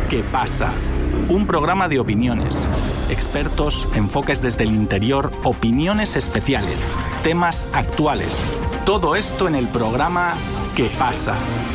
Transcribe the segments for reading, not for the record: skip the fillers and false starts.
¿Qué pasa? Un programa de opiniones, expertos, enfoques desde el interior, opiniones especiales, temas actuales. Todo esto en el programa ¿Qué pasa?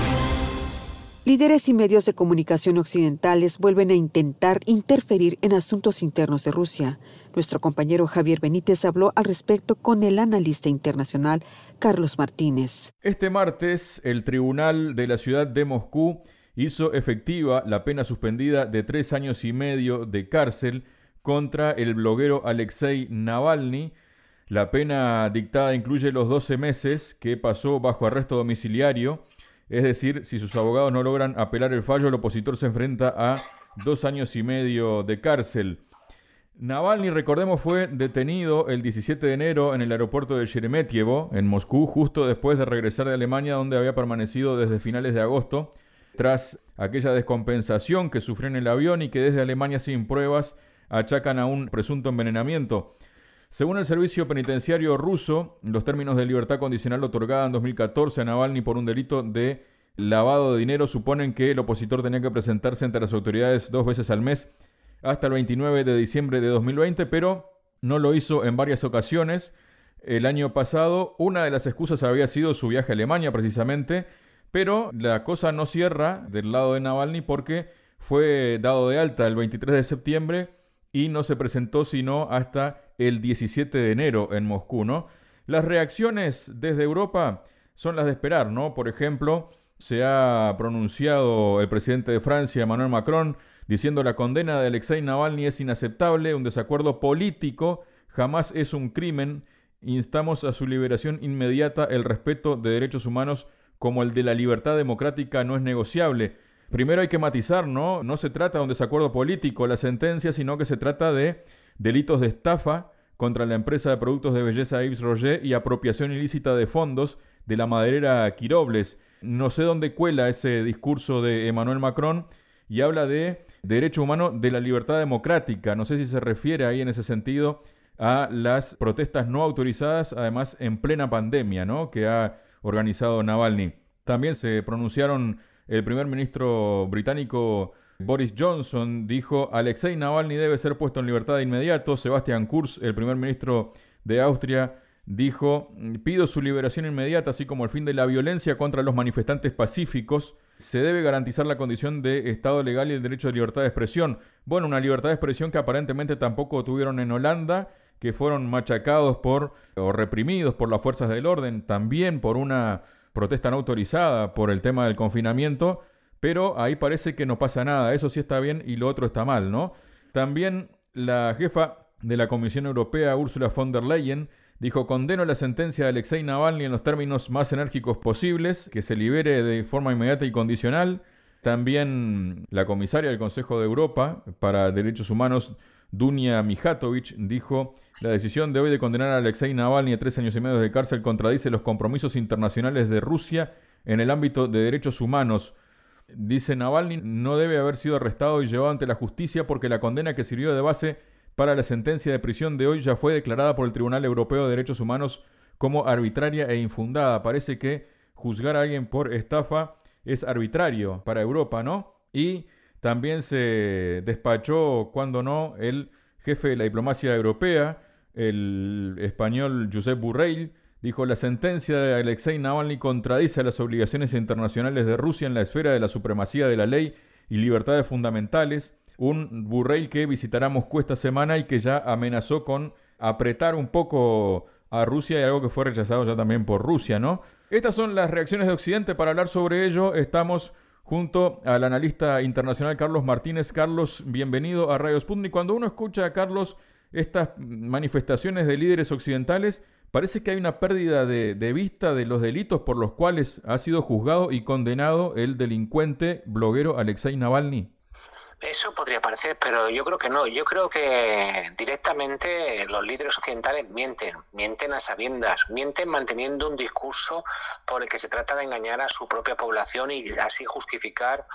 Líderes y medios de comunicación occidentales vuelven a intentar interferir en asuntos internos de Rusia. Nuestro compañero Javier Benítez habló al respecto con el analista internacional Carlos Martínez. Este martes, el Tribunal de la Ciudad de Moscú hizo efectiva la pena suspendida de 3 años y medio de cárcel contra el bloguero Alexei Navalny. La pena dictada incluye los 12 meses que pasó bajo arresto domiciliario. Es decir, si sus abogados no logran apelar el fallo, el opositor se enfrenta a 2 años y medio de cárcel. Navalny, recordemos, fue detenido el 17 de enero en el aeropuerto de Sheremetyevo, en Moscú, justo después de regresar de Alemania, donde había permanecido desde finales de agosto, tras aquella descompensación que sufrió en el avión y que desde Alemania sin pruebas achacan a un presunto envenenamiento. Según el servicio penitenciario ruso, los términos de libertad condicional otorgada en 2014 a Navalny por un delito de lavado de dinero suponen que el opositor tenía que presentarse ante las autoridades 2 veces al mes hasta el 29 de diciembre de 2020, pero no lo hizo en varias ocasiones. El año pasado, una de las excusas había sido su viaje a Alemania precisamente, pero la cosa no cierra del lado de Navalny porque fue dado de alta el 23 de septiembre y no se presentó sino hasta el 17 de enero en Moscú, ¿no? Las reacciones desde Europa son las de esperar, ¿no? Por ejemplo, se ha pronunciado el presidente de Francia, Emmanuel Macron, diciendo la condena de Alexei Navalny es inaceptable, un desacuerdo político, jamás es un crimen, instamos a su liberación inmediata, el respeto de derechos humanos como el de la libertad democrática no es negociable. Primero hay que matizar, ¿no? No se trata de un desacuerdo político la sentencia, sino que se trata de delitos de estafa contra la empresa de productos de belleza Yves Roger y apropiación ilícita de fondos de la maderera Quirobles. No sé dónde cuela ese discurso de Emmanuel Macron y habla de derecho humano de la libertad democrática. No sé si se refiere ahí en ese sentido a las protestas no autorizadas, además en plena pandemia, ¿no?, que ha organizado Navalny. También se pronunciaron el primer ministro británico Boris Johnson, dijo Alexei Navalny debe ser puesto en libertad de inmediato. Sebastian Kurz, el primer ministro de Austria, dijo pido su liberación inmediata, así como el fin de la violencia contra los manifestantes pacíficos. Se debe garantizar la condición de Estado legal y el derecho de libertad de expresión. Bueno, una libertad de expresión que aparentemente tampoco tuvieron en Holanda, que fueron machacados o reprimidos por las fuerzas del orden, también por una protesta no autorizada por el tema del confinamiento, pero ahí parece que no pasa nada. Eso sí está bien y lo otro está mal, ¿no? También la jefa de la Comisión Europea, Ursula von der Leyen, dijo: condeno la sentencia de Alexei Navalny en los términos más enérgicos posibles, que se libere de forma inmediata y condicional. También la comisaria del Consejo de Europa para Derechos Humanos, Dunia Mijatovic, dijo: la decisión de hoy de condenar a Alexei Navalny a 3 años y medio de cárcel contradice los compromisos internacionales de Rusia en el ámbito de derechos humanos. Dice Navalny no debe haber sido arrestado y llevado ante la justicia porque la condena que sirvió de base para la sentencia de prisión de hoy ya fue declarada por el Tribunal Europeo de Derechos Humanos como arbitraria e infundada. Parece que juzgar a alguien por estafa es arbitrario para Europa, ¿no? Y también se despachó, cuando no, el jefe de la diplomacia europea, el español Josep Borrell, dijo: la sentencia de Alexei Navalny contradice las obligaciones internacionales de Rusia en la esfera de la supremacía de la ley y libertades fundamentales. Un Borrell que visitará Moscú esta semana y que ya amenazó con apretar un poco a Rusia, y algo que fue rechazado ya también por Rusia, ¿no? Estas son las reacciones de Occidente. Para hablar sobre ello estamos junto al analista internacional Carlos Martínez. Carlos, bienvenido a Radio Sputnik. Cuando uno escucha a Carlos estas manifestaciones de líderes occidentales, parece que hay una pérdida de vista de los delitos por los cuales ha sido juzgado y condenado el delincuente bloguero Alexei Navalny. Eso podría parecer, pero yo creo que no. Yo creo que directamente los líderes occidentales mienten a sabiendas, mienten manteniendo un discurso por el que se trata de engañar a su propia población y así justificar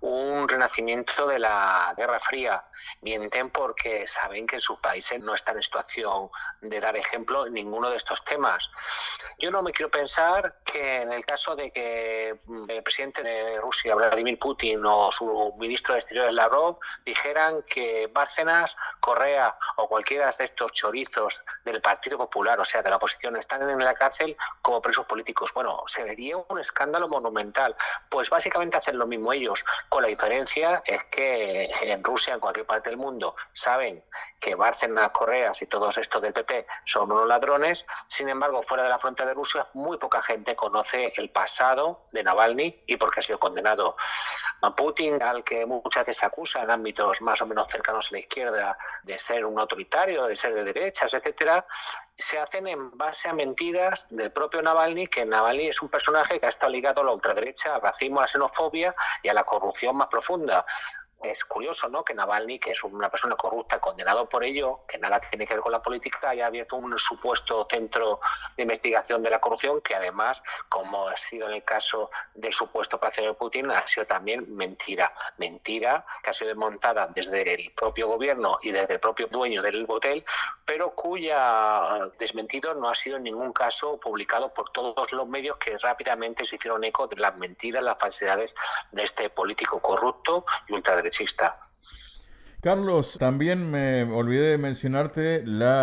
un renacimiento de la Guerra Fría. Mienten porque saben que en sus países no están en situación de dar ejemplo en ninguno de estos temas. Yo no me quiero pensar que en el caso de que el presidente de Rusia, Vladimir Putin, o su ministro de Exteriores, Lavrov, dijeran que Bárcenas, Correa o cualquiera de estos chorizos del Partido Popular, o sea, de la oposición, están en la cárcel como presos políticos. Bueno, sería un escándalo monumental. Pues básicamente hacen lo mismo ellos, con la diferencia es que en Rusia, en cualquier parte del mundo, saben que Bárcenas, Correa y todos estos del PP son unos ladrones. Sin embargo, fuera de la frontera de Rusia, muy poca gente conoce el pasado de Navalny y por qué ha sido condenado. A Putin, al que muchas veces se acusa en ámbitos más o menos cercanos a la izquierda de ser un autoritario, de ser de derechas, etcétera, se hacen en base a mentiras del propio Navalny, que Navalny es un personaje que ha estado ligado a la ultraderecha, al racismo, a la xenofobia y a la corrupción más profunda. Es curioso, ¿no?, que Navalny, que es una persona corrupta, condenado por ello, que nada tiene que ver con la política, haya abierto un supuesto centro de investigación de la corrupción, que además, como ha sido en el caso del supuesto Palacio de Putin, ha sido también mentira. Mentira que ha sido desmontada desde el propio gobierno y desde el propio dueño del hotel, pero cuya desmentido no ha sido en ningún caso publicado por todos los medios que rápidamente se hicieron eco de las mentiras, las falsedades de este político corrupto y ultraderechista. Carlos, también me olvidé de mencionarte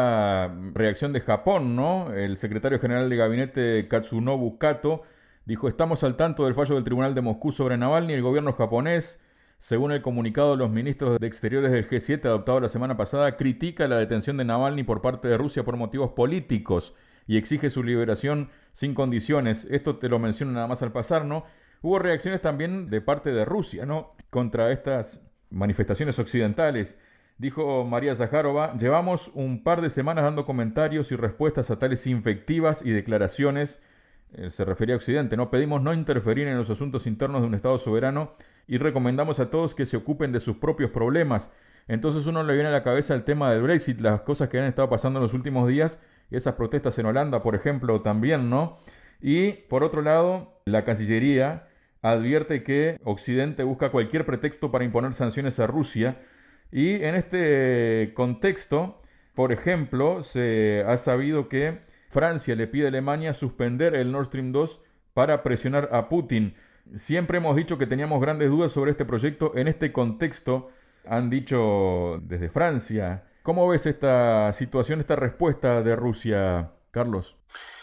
la reacción de Japón, ¿no? El secretario general de gabinete Katsunobu Kato dijo: estamos al tanto del fallo del Tribunal de Moscú sobre Navalny. El gobierno japonés, según el comunicado de los ministros de Exteriores del G7 adoptado la semana pasada, critica la detención de Navalny por parte de Rusia por motivos políticos y exige su liberación sin condiciones. Esto te lo menciono nada más al pasar, ¿no? Hubo reacciones también de parte de Rusia, ¿no?, contra estas manifestaciones occidentales. Dijo María Zaharova: llevamos un par de semanas dando comentarios y respuestas a tales invectivas y declaraciones. Se refería a Occidente, ¿no? Pedimos no interferir en los asuntos internos de un Estado soberano y recomendamos a todos que se ocupen de sus propios problemas. Entonces uno le viene a la cabeza el tema del Brexit, las cosas que han estado pasando en los últimos días, esas protestas en Holanda, por ejemplo, también, ¿no? Y, por otro lado, la Cancillería advierte que Occidente busca cualquier pretexto para imponer sanciones a Rusia. Y en este contexto, por ejemplo, se ha sabido que Francia le pide a Alemania suspender el Nord Stream 2 para presionar a Putin. Siempre hemos dicho que teníamos grandes dudas sobre este proyecto. En este contexto, han dicho desde Francia. ¿Cómo ves esta situación, esta respuesta de Rusia, Carlos?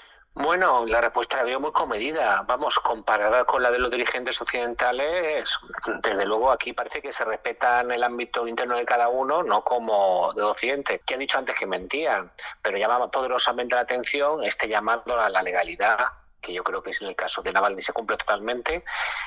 Bueno, la respuesta la veo muy comedida. Vamos, comparada con la de los dirigentes occidentales, desde luego aquí parece que se respetan el ámbito interno de cada uno, no como de Occidente, que han dicho antes que mentían, pero llamaba poderosamente la atención este llamado a la legalidad, que yo creo que es en el caso de Navalny se cumple totalmente,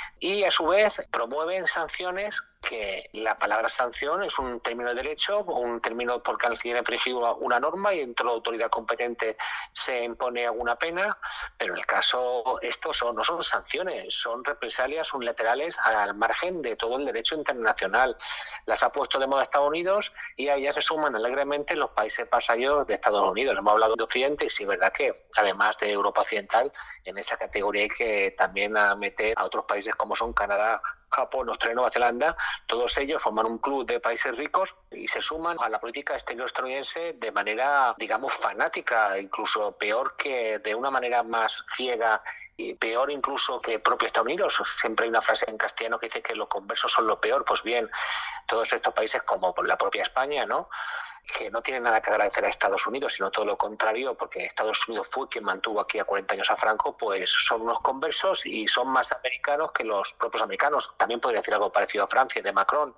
y a su vez promueven sanciones, que la palabra sanción es un término de derecho, un término porque al tiene infringido una norma y dentro de la autoridad competente se impone alguna pena, pero en el caso estos no son sanciones, son represalias unilaterales al margen de todo el derecho internacional. Las ha puesto de moda Estados Unidos y a ellas se suman alegremente los países vasallos de Estados Unidos. Hemos hablado de Occidente y sí es verdad que además de Europa Occidental, en esa categoría hay que también meter a otros países como son Canadá, Japón, Australia y Nueva Zelanda. Todos ellos forman un club de países ricos y se suman a la política exterior estadounidense de manera, digamos, fanática, incluso peor que de una manera más ciega y peor incluso que el propio Estados Unidos. Siempre hay una frase en castellano que dice que los conversos son lo peor. Pues bien, todos estos países como la propia España, ¿no?, que no tienen nada que agradecer a Estados Unidos, sino todo lo contrario, porque Estados Unidos fue quien mantuvo aquí a 40 años a Franco, pues son unos conversos y son más americanos que los propios americanos. También podría decir algo parecido a Francia, de Macron.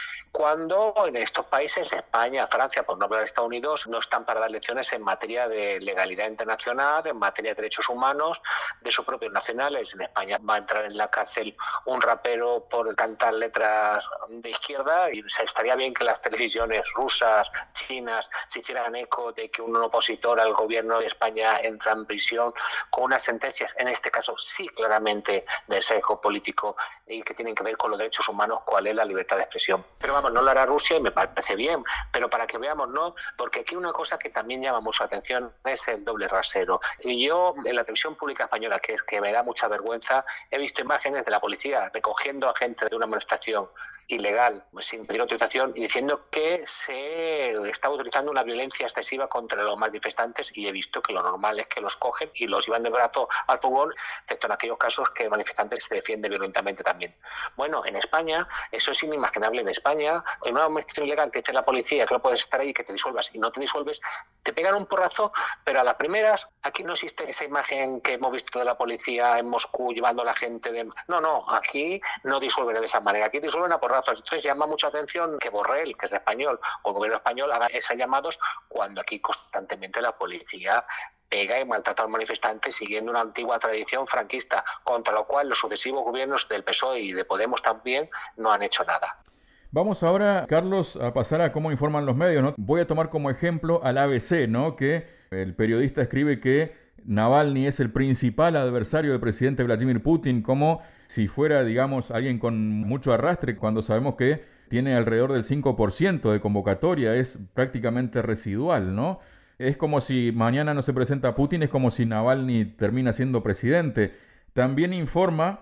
Cuando en estos países, España, Francia, por no hablar de Estados Unidos, no están para dar lecciones en materia de legalidad internacional, en materia de derechos humanos, de sus propios nacionales. En España va a entrar en la cárcel un rapero por cantar letras de izquierda y estaría bien que las televisiones rusas, chinas, se hicieran eco de que un opositor al gobierno de España entra en prisión con unas sentencias, en este caso sí claramente de sesgo político y que tienen que ver con los derechos humanos, cuál es la libertad de expresión. Pero vamos, vamos, no lo hará Rusia y me parece bien, pero para que veamos, ¿no? Porque aquí una cosa que también llama mucho la atención es el doble rasero. Y yo en la televisión pública española, que es que me da mucha vergüenza, he visto imágenes de la policía recogiendo a gente de una manifestación ilegal, sin pedir autorización, y diciendo que se estaba utilizando una violencia excesiva contra los manifestantes, y he visto que lo normal es que los cogen y los llevan de brazo al fútbol, excepto en aquellos casos que el manifestante se defiende violentamente también. Bueno, en España eso es inimaginable. En España, en una manifestación ilegal que esté la policía, que no puedes estar ahí, que te disuelvas y no te disuelves, te pegan un porrazo, pero a las primeras, aquí no existe esa imagen que hemos visto de la policía en Moscú llevando a la gente de... No, aquí no disuelven de esa manera, aquí disuelven a porrazos. Entonces llama mucha atención que Borrell, que es español, o el gobierno español, haga esos llamados cuando aquí constantemente la policía pega y maltrata a los manifestantes siguiendo una antigua tradición franquista, contra lo cual los sucesivos gobiernos del PSOE y de Podemos también no han hecho nada. Vamos ahora, Carlos, a pasar a cómo informan los medios, ¿no? Voy a tomar como ejemplo al ABC, ¿no? Que el periodista escribe que Navalny es el principal adversario del presidente Vladimir Putin, como si fuera, digamos, alguien con mucho arrastre, cuando sabemos que tiene alrededor del 5% de convocatoria, es prácticamente residual, ¿no? Es como si mañana no se presenta Putin, es como si Navalny termina siendo presidente. También informa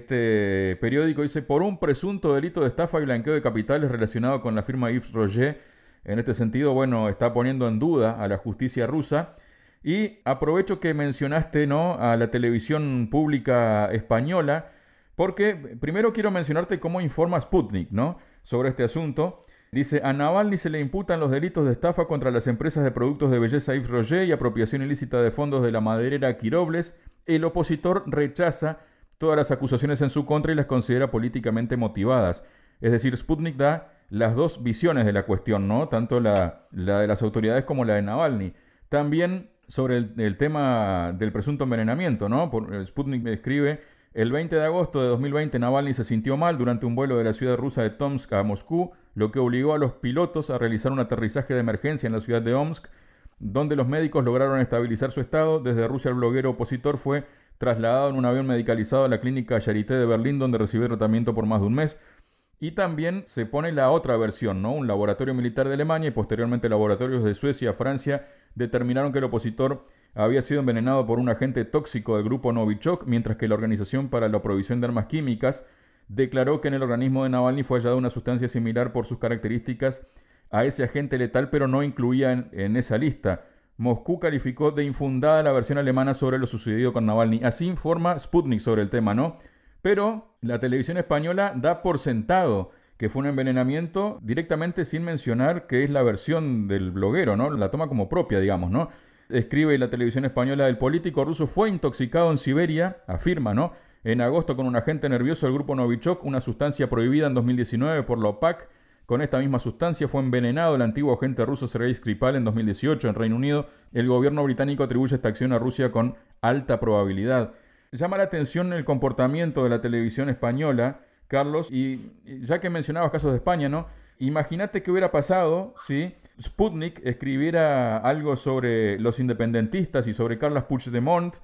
este periódico, dice, por un presunto delito de estafa y blanqueo de capitales relacionado con la firma Yves Rocher. En este sentido, bueno, está poniendo en duda a la justicia rusa. Y aprovecho que mencionaste, ¿no?, a la televisión pública española, porque primero quiero mencionarte cómo informa Sputnik, ¿no?, sobre este asunto. Dice, a Navalny se le imputan los delitos de estafa contra las empresas de productos de belleza Yves Rocher y apropiación ilícita de fondos de la maderera Quirobles. El opositor rechaza todas las acusaciones en su contra y las considera políticamente motivadas. Es decir, Sputnik da las dos visiones de la cuestión, ¿no?, tanto la de las autoridades como la de Navalny. También sobre el tema del presunto envenenamiento, ¿no? Sputnik escribe, el 20 de agosto de 2020 Navalny se sintió mal durante un vuelo de la ciudad rusa de Tomsk a Moscú, lo que obligó a los pilotos a realizar un aterrizaje de emergencia en la ciudad de Omsk, donde los médicos lograron estabilizar su estado. Desde Rusia el bloguero opositor fue trasladado en un avión medicalizado a la clínica Charité de Berlín, donde recibió tratamiento por más de un mes. Y también se pone la otra versión, ¿no? Un laboratorio militar de Alemania y posteriormente laboratorios de Suecia, Francia, determinaron que el opositor había sido envenenado por un agente tóxico del grupo Novichok, mientras que la Organización para la Provisión de Armas Químicas declaró que en el organismo de Navalny fue hallada una sustancia similar por sus características a ese agente letal, pero no incluía en esa lista. Moscú calificó de infundada la versión alemana sobre lo sucedido con Navalny. Así informa Sputnik sobre el tema, ¿no? Pero la televisión española da por sentado que fue un envenenamiento directamente sin mencionar que es la versión del bloguero, ¿no? La toma como propia, digamos, ¿no? Escribe la televisión española, el político ruso fue intoxicado en Siberia, afirma, ¿no?, en agosto con un agente nervioso del grupo Novichok, una sustancia prohibida en 2019 por la OPAC. Con esta misma sustancia fue envenenado el antiguo agente ruso Sergei Skripal en 2018 en Reino Unido. El gobierno británico atribuye esta acción a Rusia con alta probabilidad. Llama la atención el comportamiento de la televisión española, Carlos, y ya que mencionabas casos de España, ¿no? Imagínate qué hubiera pasado si Sputnik escribiera algo sobre los independentistas y sobre Carles Puigdemont,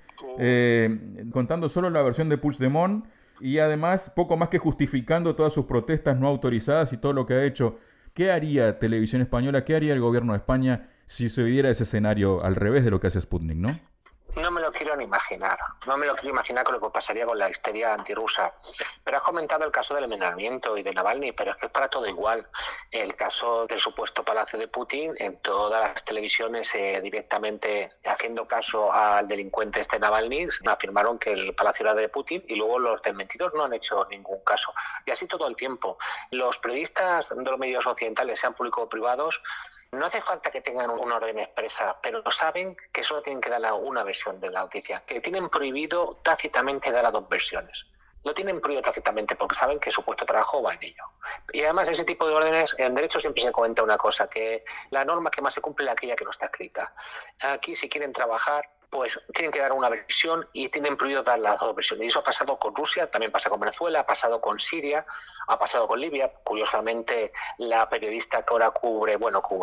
contando solo la versión de Puigdemont y además poco más que justificando todas sus protestas no autorizadas y todo lo que ha hecho. ¿Qué haría Televisión Española, qué haría el gobierno de España si se diera ese escenario al revés de lo que hace Sputnik, ¿no? No me lo quiero ni imaginar. No me lo quiero imaginar con lo que pasaría con la histeria antirrusa. Pero has comentado el caso del envenenamiento y de Navalny, pero es que es para todo igual. El caso del supuesto palacio de Putin, en todas las televisiones directamente haciendo caso al delincuente Navalny, afirmaron que el palacio era de Putin y luego los desmentidos no han hecho ningún caso. Y así todo el tiempo. Los periodistas de los medios occidentales, sean públicos o privados, no hace falta que tengan una orden expresa, pero saben que solo tienen que dar una versión de la noticia, que tienen prohibido tácitamente dar las dos versiones. Lo tienen prohibido tácitamente porque saben que su puesto de trabajo va en ello. Y además ese tipo de órdenes, en derecho siempre se comenta una cosa, que la norma que más se cumple es aquella que no está escrita. Aquí si quieren trabajar, pues tienen que dar una versión y tienen prohibido dar las dos versiones. Y eso ha pasado con Rusia, también pasa con Venezuela, ha pasado con Siria, ha pasado con Libia. Curiosamente, la periodista que ahora cubre,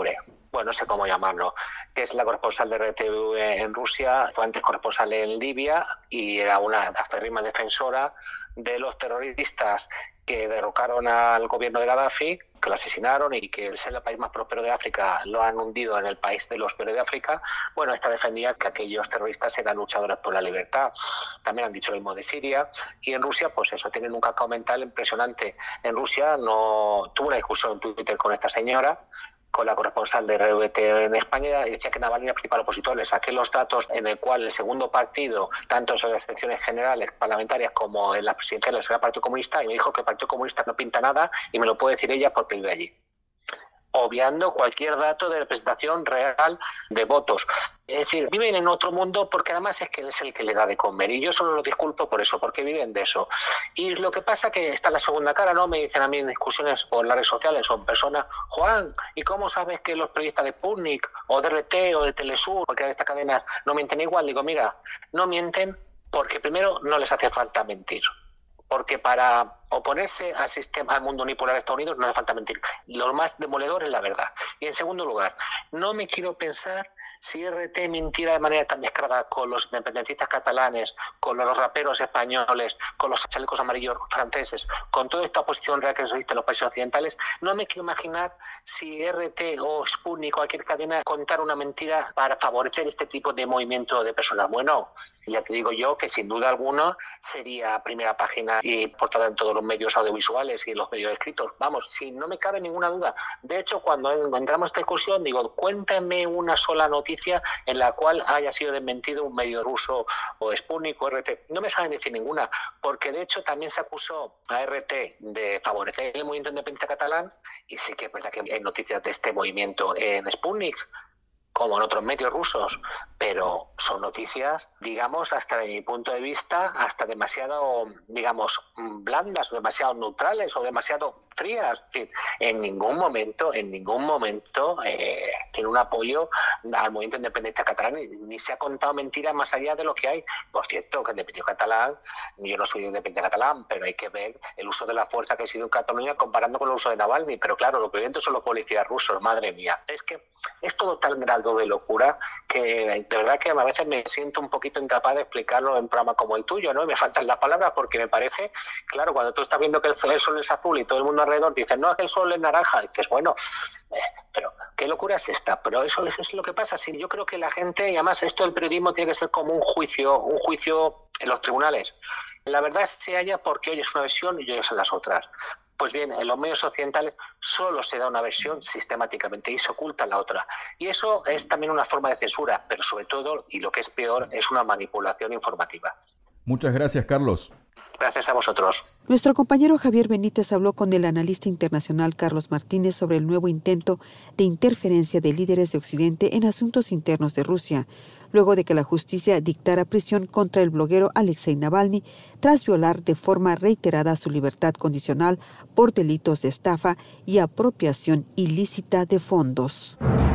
no sé cómo llamarlo, que es la corresponsal de RTV en Rusia, fue antes corresponsal en Libia y era una aférrima defensora de los terroristas que derrocaron al gobierno de Gaddafi, que lo asesinaron y que es el país más próspero de África, lo han hundido en el país de los peores de África. Bueno, esta defendía que aquellos terroristas eran luchadores por la libertad. También han dicho lo mismo de Siria. Y en Rusia, pues eso, tienen un cacao mental impresionante. En Rusia no tuvo una discusión en Twitter con esta señora, con la corresponsal de RBT en España, y decía que Navalny era el principal opositor. Le saqué los datos en el cual el segundo partido, tanto en las elecciones generales parlamentarias como en las presidenciales, era el Partido Comunista, y me dijo que el Partido Comunista no pinta nada, y me lo puede decir ella porque vive allí, obviando cualquier dato de representación real de votos. Es decir, viven en otro mundo porque además es que es el que le da de comer, y yo solo lo disculpo por eso, porque viven de eso. Y lo que pasa que está en la segunda cara, ¿no? Me dicen a mí en discusiones por las redes sociales, son personas, Juan, ¿y cómo sabes que los periodistas de Sputnik o de RT o de Telesur, porque de esta cadena, no mienten igual? Digo, mira, no mienten porque primero no les hace falta mentir. Porque para oponerse al sistema, al mundo unipolar de Estados Unidos, no hace falta mentir. Lo más demoledor es la verdad. Y en segundo lugar, no me quiero pensar si RT mintiera de manera tan descarada con los independentistas catalanes, con los raperos españoles, con los chalecos amarillos franceses, con toda esta oposición real que existe en los países occidentales. No me quiero imaginar si RT o Sputnik o cualquier cadena contara una mentira para favorecer este tipo de movimiento de personas. Bueno, ya te digo yo que sin duda alguna sería primera página y portada en todos los medios audiovisuales y en los medios escritos. Vamos, si no me cabe ninguna duda. De hecho, cuando entramos a esta discusión, digo, cuéntame una sola noticia en la cual haya sido desmentido un medio ruso o Sputnik o RT. No me saben decir ninguna, porque de hecho también se acusó a RT de favorecer el movimiento independentista catalán, y sí que es verdad que hay noticias de este movimiento en Sputnik, como en otros medios rusos, pero son noticias, digamos, hasta de mi punto de vista, hasta demasiado, digamos, blandas o demasiado neutrales o demasiado frías. Es decir, en ningún momento tiene un apoyo al movimiento independentista catalán, ni se ha contado mentiras más allá de lo que hay. Por cierto, que el independentismo catalán, yo no soy independiente catalán, pero hay que ver el uso de la fuerza que ha sido en Cataluña comparando con el uso de Navalny. Pero claro, los violentos son los policías rusos, madre mía. Es que es todo tal grado de locura que de verdad que a veces me siento un poquito incapaz de explicarlo en un programa como el tuyo, ¿no? Y me faltan las palabras porque me parece, claro, cuando tú estás viendo que el sol es azul y todo el mundo alrededor dice, no, que el sol es naranja, dices, bueno, pero ¿qué locura es esta? Pero eso es lo que pasa. Sí, yo creo que la gente, y además esto del periodismo tiene que ser como un juicio en los tribunales. La verdad se halla porque hoy es una versión y hoy son las otras. Pues bien, en los medios occidentales solo se da una versión sistemáticamente y se oculta la otra. Y eso es también una forma de censura, pero sobre todo, y lo que es peor, es una manipulación informativa. Muchas gracias, Carlos. Gracias a vosotros. Nuestro compañero Javier Benítez habló con el analista internacional Carlos Martínez sobre el nuevo intento de interferencia de líderes de Occidente en asuntos internos de Rusia, luego de que la justicia dictara prisión contra el bloguero Alexei Navalny tras violar de forma reiterada su libertad condicional por delitos de estafa y apropiación ilícita de fondos.